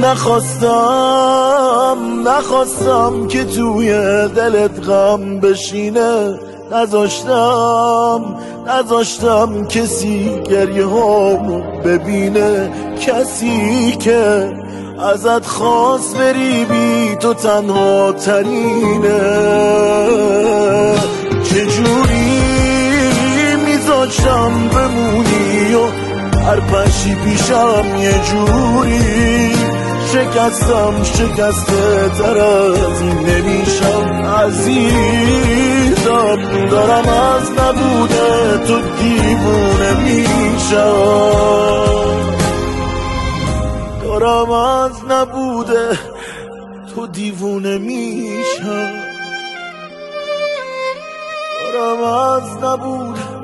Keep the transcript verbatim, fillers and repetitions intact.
نخواستم نخواستم که توی دلت غم بشینه، نذاشتم نذاشتم کسی گریه هامو ببینه، کسی که ازت خواست بری بی تو تنها ترینه. چجوری میذاشتم بمونی و هر پشی پیشم یه جوری، شکستم شکسته تر از این نمیشم عزیزم، دارم از نبوده تو دیوونه میشم، دارم از نبوده تو دیوونه میشم، دارم از نبوده